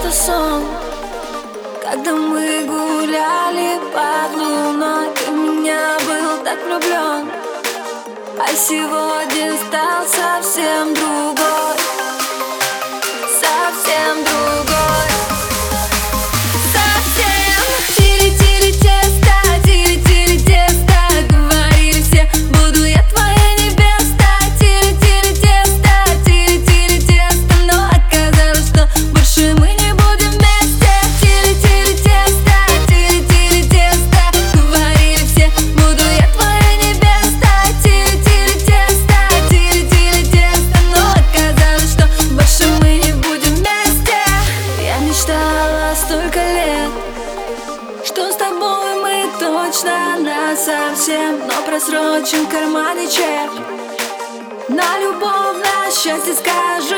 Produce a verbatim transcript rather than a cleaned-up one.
это сон, когда мы гуляли под луной. Ты в меня был так влюблен, а сегодня стал совсем другой, совсем другой, совсем. Тили-тили тесто, тили-тили тесто, говорили все, буду я твоя невеста. Тили-тили тесто, тили-тили тесто, но оказалось, что больше мы не будем вместе. Тили-тили тесто, тили-тили тесто, говорили все, буду я твоя невеста. Тили-тили тесто, тили-тили тесто, но оказалось, что больше мы не будем вместе. Я мечтала столько лет, что с тобой мы точно насовсем, но просрочен в кармане чек на любовь, на счастье, скажи.